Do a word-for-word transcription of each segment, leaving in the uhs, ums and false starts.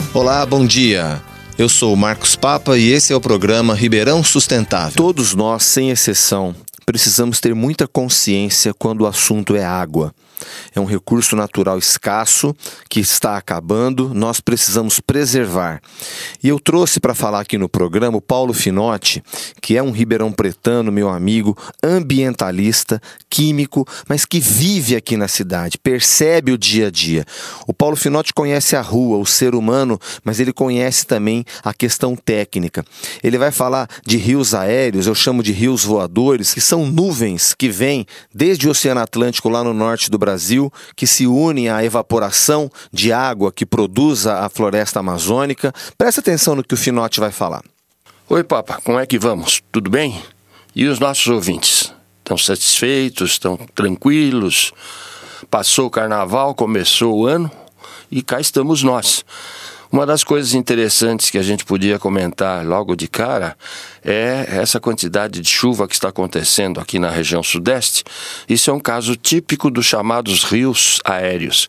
Olá, bom dia. Eu sou o Marcos Papa e esse é o programa Ribeirão Sustentável. Todos nós, sem exceção, precisamos ter muita consciência quando o assunto é água. É um recurso natural escasso que está acabando, nós precisamos preservar. E eu trouxe para falar aqui no programa o Paulo Finotti, que é um ribeirão pretano, meu amigo, ambientalista, químico, mas que vive aqui na cidade, percebe o dia a dia. O Paulo Finotti conhece a rua, o ser humano, mas ele conhece também a questão técnica. Ele vai falar de rios aéreos, eu chamo de rios voadores, que são nuvens que vêm desde o Oceano Atlântico lá no norte do Brasil, Brasil, que se unem à evaporação de água que produz a floresta amazônica. Presta atenção no que o Finotti vai falar. Oi, Papa, como é que vamos? Tudo bem? E os nossos ouvintes? Estão satisfeitos? Estão tranquilos? Passou o carnaval, começou o ano e cá estamos nós. Uma das coisas interessantes que a gente podia comentar logo de cara é essa quantidade de chuva que está acontecendo aqui na região sudeste. Isso é um caso típico dos chamados rios aéreos.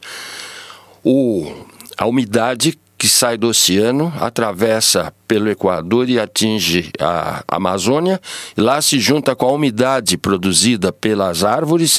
O, a umidade que sai do oceano, atravessa pelo Equador e atinge a Amazônia, lá se junta com a umidade produzida pelas árvores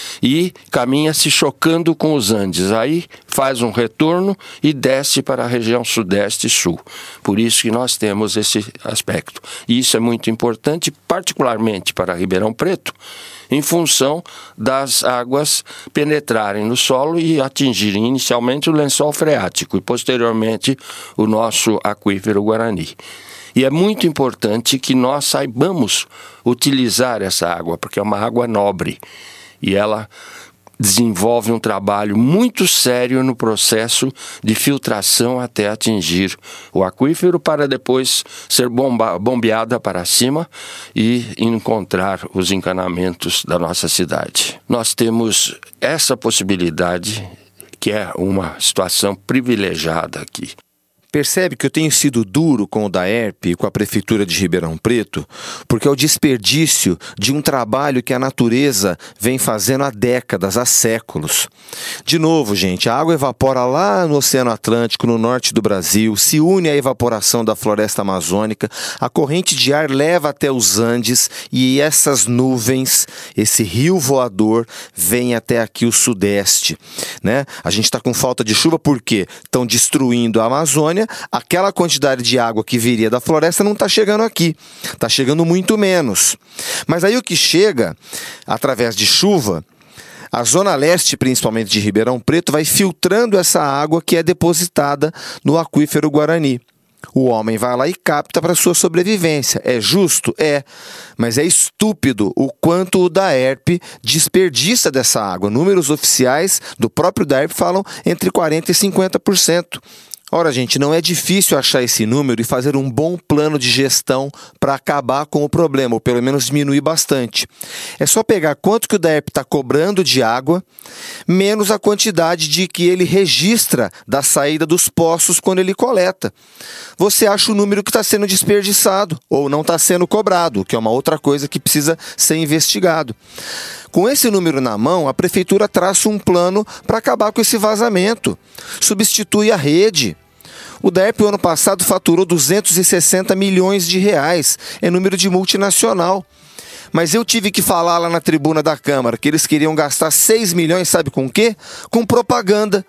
e caminha se chocando com os Andes. Aí faz um retorno e desce para a região sudeste e sul. Por isso que nós temos esse aspecto. E isso é muito importante, particularmente para Ribeirão Preto, em função das águas penetrarem no solo e atingirem inicialmente o lençol freático e posteriormente o nosso aquífero Guarani. E é muito importante que nós saibamos utilizar essa água, porque é uma água nobre e ela desenvolve um trabalho muito sério no processo de filtração até atingir o aquífero para depois ser bomba, bombeada para cima e encontrar os encanamentos da nossa cidade. Nós temos essa possibilidade, que é uma situação privilegiada aqui. Percebe que eu tenho sido duro com o DAERP e com a Prefeitura de Ribeirão Preto, porque é o desperdício de um trabalho que a natureza vem fazendo há décadas, há séculos. De novo, gente, a água evapora lá no Oceano Atlântico, no norte do Brasil, se une à evaporação da floresta amazônica, a corrente de ar leva até os Andes e essas nuvens, esse rio voador, vem até aqui o sudeste, né? A gente está com falta de chuva porque estão destruindo a Amazônia. Aquela quantidade de água que viria da floresta não está chegando aqui, está chegando muito menos. Mas aí o que chega, através de chuva, a zona leste, principalmente de Ribeirão Preto, vai filtrando essa água que é depositada no aquífero Guarani. O homem vai lá e capta para sua sobrevivência. É justo? É. Mas é estúpido o quanto o DAERP desperdiça dessa água. Números oficiais do próprio DAERP falam entre quarenta por cento e cinquenta por cento. Ora, gente, não é difícil achar esse número e fazer um bom plano de gestão para acabar com o problema, ou pelo menos diminuir bastante. É só pegar quanto que o DAERP está cobrando de água, menos a quantidade de que ele registra da saída dos poços quando ele coleta. Você acha o número que está sendo desperdiçado, ou não está sendo cobrado, que é uma outra coisa que precisa ser investigado. Com esse número na mão, a Prefeitura traça um plano para acabar com esse vazamento. Substitui a rede. O DAERP, o ano passado, faturou duzentos e sessenta milhões de reais. É número de multinacional. Mas eu tive que falar lá na tribuna da Câmara que eles queriam gastar seis milhões, sabe com o quê? Com propaganda.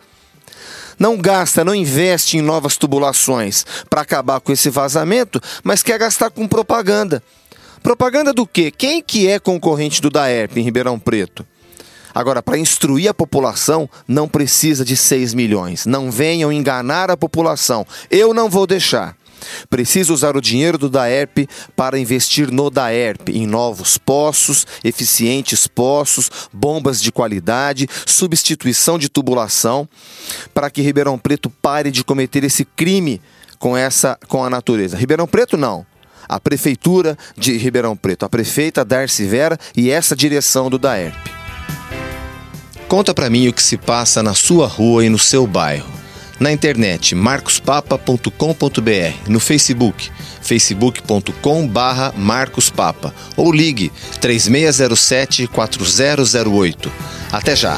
Não gasta, não investe em novas tubulações para acabar com esse vazamento, mas quer gastar com propaganda. Propaganda do quê? Quem que é concorrente do DAERP em Ribeirão Preto? Agora, para instruir a população, não precisa de seis milhões. Não venham enganar a população. Eu não vou deixar. Precisa usar o dinheiro do DAERP para investir no DAERP, em novos poços, eficientes poços, bombas de qualidade, substituição de tubulação, para que Ribeirão Preto pare de cometer esse crime com, essa, com a natureza. Ribeirão Preto não. A Prefeitura de Ribeirão Preto, a prefeita Darcy Vera e essa direção do DAERP. Conta pra mim o que se passa na sua rua e no seu bairro. Na internet, marcos papa ponto com ponto br, no Facebook, facebook ponto com barra marcos papa, ou ligue três seis zero sete, quatro zero zero oito. Até já!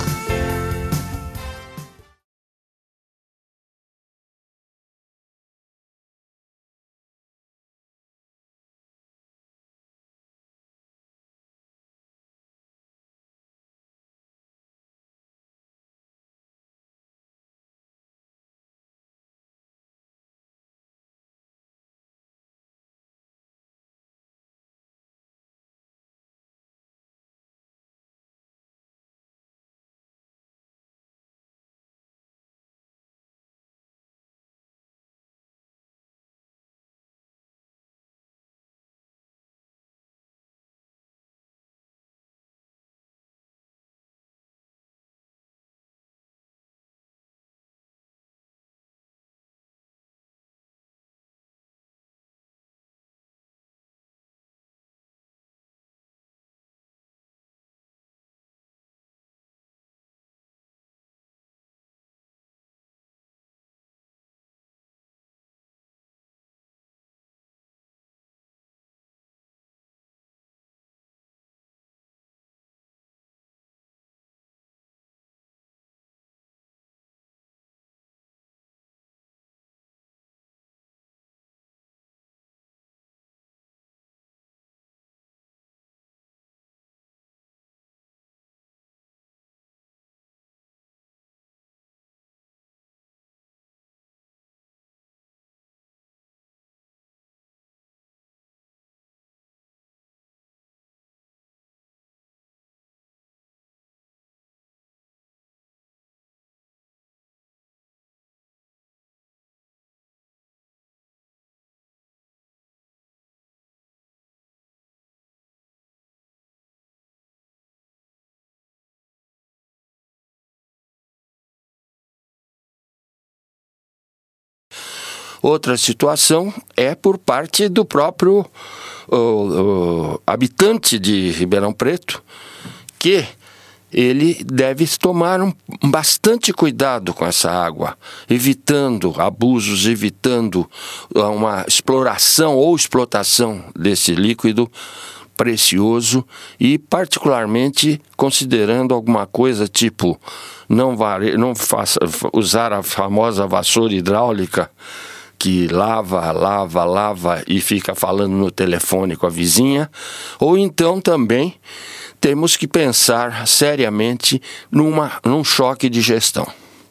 Outra situação é por parte do próprio o, o, habitante de Ribeirão Preto, que ele deve tomar um, bastante cuidado com essa água, evitando abusos, evitando uma exploração ou explotação desse líquido precioso e particularmente considerando alguma coisa tipo não, vare, não faça, usar a famosa vassoura hidráulica que lava, lava, lava e fica falando no telefone com a vizinha, ou então também temos que pensar seriamente numa, num choque de gestão.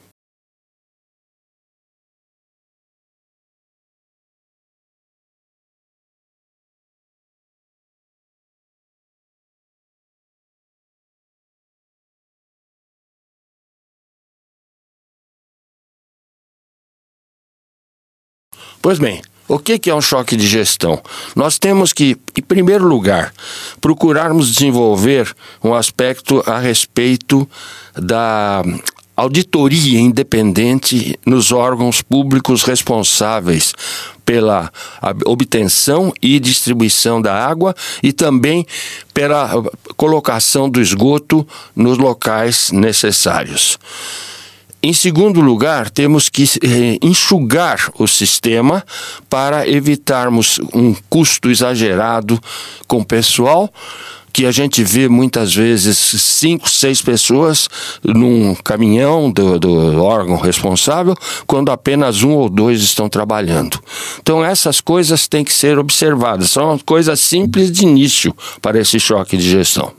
Pois bem, o que é um choque de gestão? Nós temos que, em primeiro lugar, procurarmos desenvolver um aspecto a respeito da auditoria independente nos órgãos públicos responsáveis pela obtenção e distribuição da água e também pela colocação do esgoto nos locais necessários. Em segundo lugar, temos que eh, enxugar o sistema para evitarmos um custo exagerado com o pessoal, que a gente vê muitas vezes cinco, seis pessoas num caminhão do, do órgão responsável, quando apenas um ou dois estão trabalhando. Então essas coisas têm que ser observadas, são coisas simples de início para esse choque de gestão.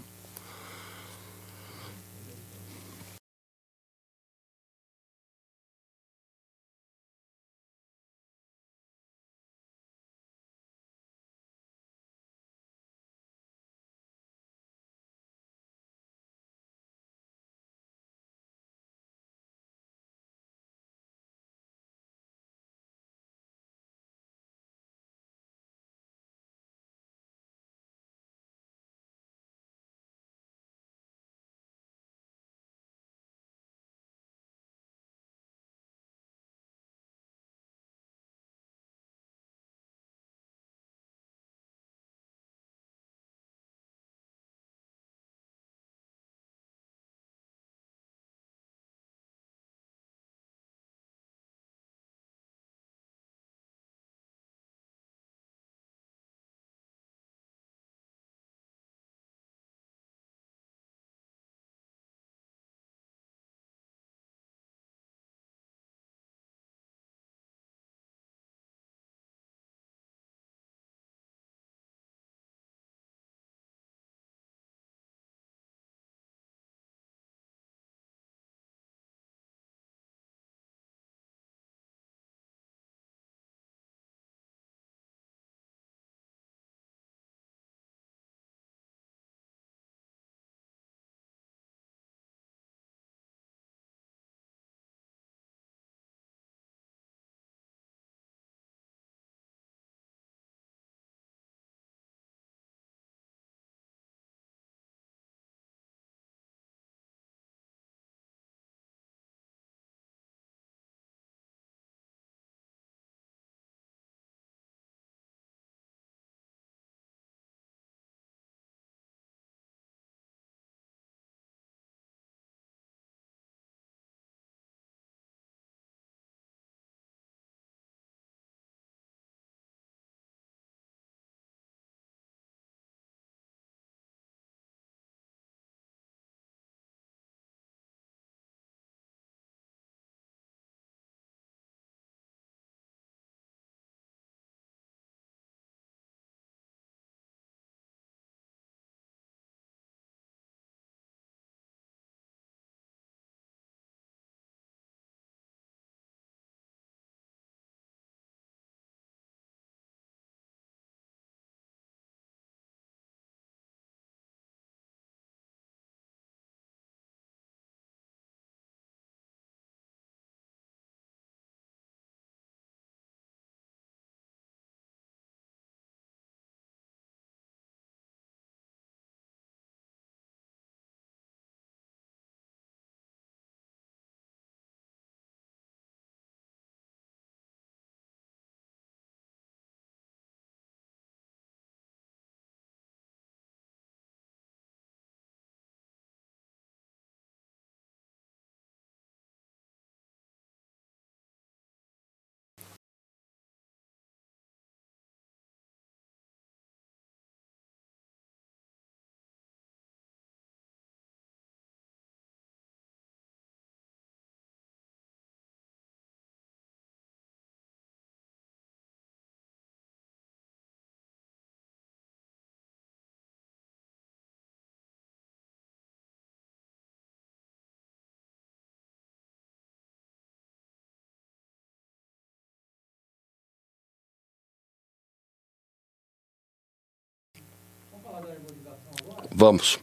Vamos.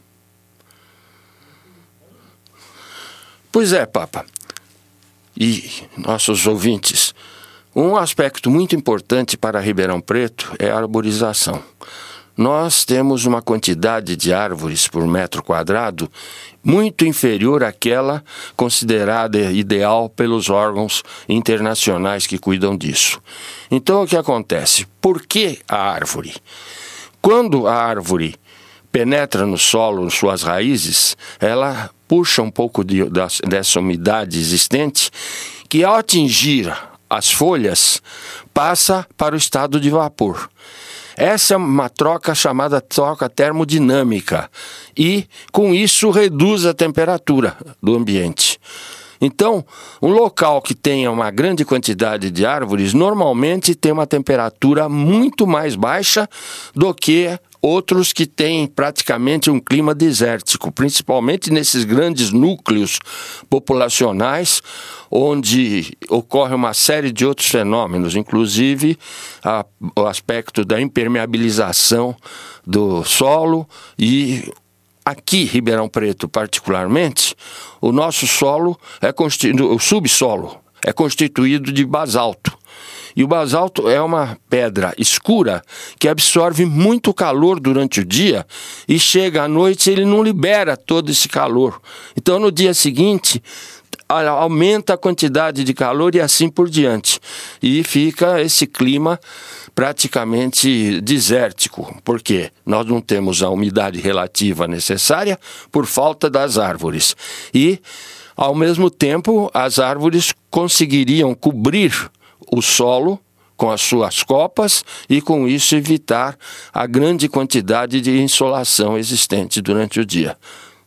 Pois é, Papa. E nossos ouvintes, um aspecto muito importante para Ribeirão Preto é a arborização. Nós temos uma quantidade de árvores por metro quadrado muito inferior àquela considerada ideal pelos órgãos internacionais que cuidam disso. Então, o que acontece? Por que a árvore? Quando a árvore penetra no solo, suas raízes, ela puxa um pouco de, dessa umidade existente, que ao atingir as folhas, passa para o estado de vapor. Essa é uma troca chamada troca termodinâmica e, com isso, reduz a temperatura do ambiente. Então, um local que tenha uma grande quantidade de árvores, normalmente tem uma temperatura muito mais baixa do que outros que têm praticamente um clima desértico, principalmente nesses grandes núcleos populacionais, onde ocorre uma série de outros fenômenos, inclusive a, o aspecto da impermeabilização do solo. E aqui, Ribeirão Preto particularmente, o nosso solo, é constitu... o subsolo, é constituído de basalto. E o basalto é uma pedra escura que absorve muito calor durante o dia e chega à noite e ele não libera todo esse calor. Então, no dia seguinte, aumenta a quantidade de calor e assim por diante. E fica esse clima praticamente desértico, porque nós não temos a umidade relativa necessária por falta das árvores. E, ao mesmo tempo, as árvores conseguiriam cobrir o solo com as suas copas e, com isso, evitar a grande quantidade de insolação existente durante o dia.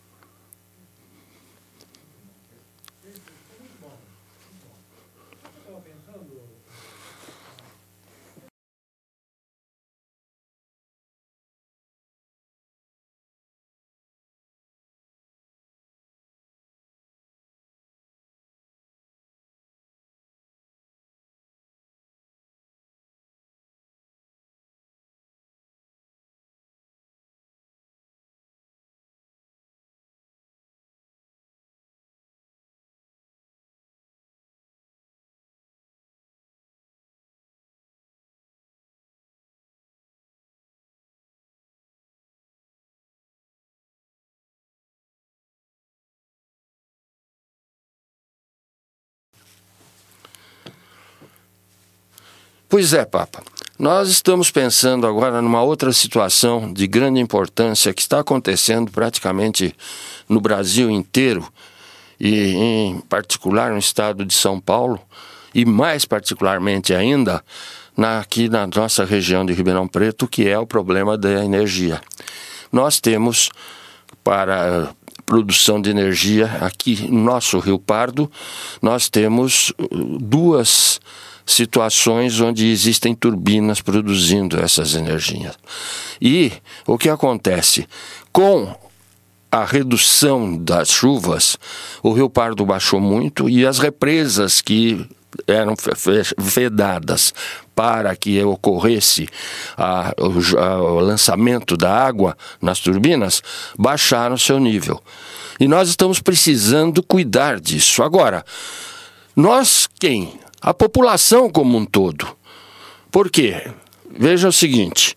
Pois é, Papa. Nós estamos pensando agora numa outra situação de grande importância que está acontecendo praticamente no Brasil inteiro e, em particular, no estado de São Paulo e, mais particularmente ainda, na, aqui na nossa região de Ribeirão Preto, que é o problema da energia. Nós temos, para a produção de energia aqui no nosso Rio Pardo, nós temos duas situações onde existem turbinas produzindo essas energias. E o que acontece? Com a redução das chuvas, o Rio Pardo baixou muito e as represas que eram vedadas para que ocorresse a, o, a, o lançamento da água nas turbinas, baixaram seu nível. E nós estamos precisando cuidar disso. Agora, nós quem? A população como um todo. Por quê? Veja o seguinte,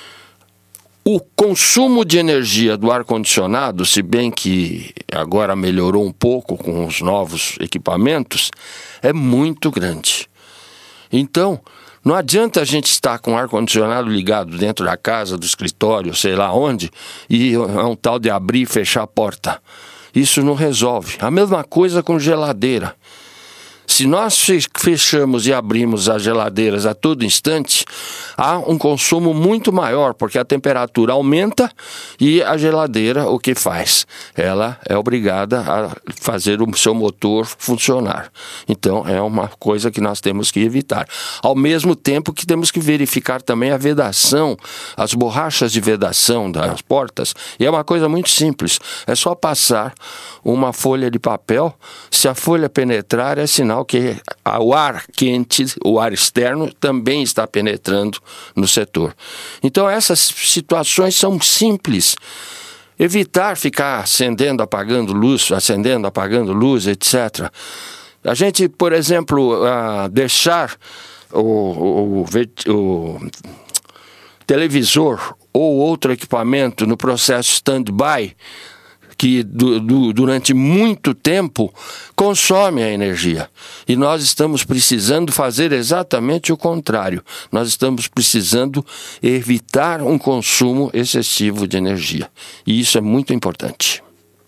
o consumo de energia do ar-condicionado, se bem que agora melhorou um pouco com os novos equipamentos, é muito grande. Então, não adianta a gente estar com o ar-condicionado ligado dentro da casa, do escritório, sei lá onde, e é um tal de abrir e fechar a porta. Isso não resolve. A mesma coisa com geladeira. Se nós fechamos e abrimos as geladeiras a todo instante, há um consumo muito maior, porque a temperatura aumenta e a geladeira o que faz? Ela é obrigada a fazer o seu motor funcionar. Então é uma coisa que nós temos que evitar. Ao mesmo tempo que temos que verificar também a vedação, as borrachas de vedação das portas. E é uma coisa muito simples, é só passar uma folha de papel. Se a folha penetrar, é sinal que o ar quente, o ar externo, também está penetrando no setor. Então essas situações são simples. Evitar ficar acendendo, apagando luz, acendendo, apagando luz, etcétera. A gente, por exemplo, uh, deixar o, o, o, o televisor ou outro equipamento no processo stand-by, que du, du, durante muito tempo consome a energia. E nós estamos precisando fazer exatamente o contrário. Nós estamos precisando evitar um consumo excessivo de energia. E isso é muito importante.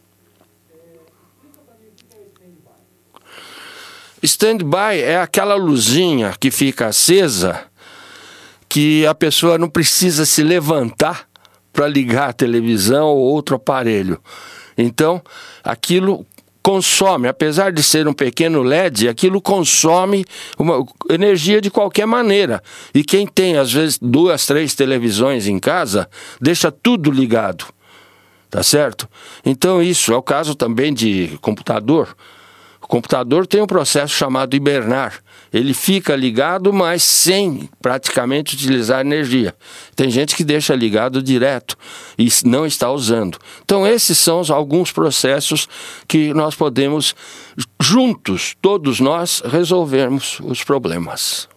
Stand-by é aquela luzinha que fica acesa, que a pessoa não precisa se levantar para ligar a televisão ou outro aparelho. Então, aquilo consome, apesar de ser um pequeno L E D, aquilo consome uma energia de qualquer maneira. E quem tem, às vezes, duas, três televisões em casa, deixa tudo ligado, tá certo? Então, isso é o caso também de computador. O computador tem um processo chamado hibernar. Ele fica ligado, mas sem praticamente utilizar energia. Tem gente que deixa ligado direto e não está usando. Então, esses são alguns processos que nós podemos, juntos, todos nós, resolvermos os problemas.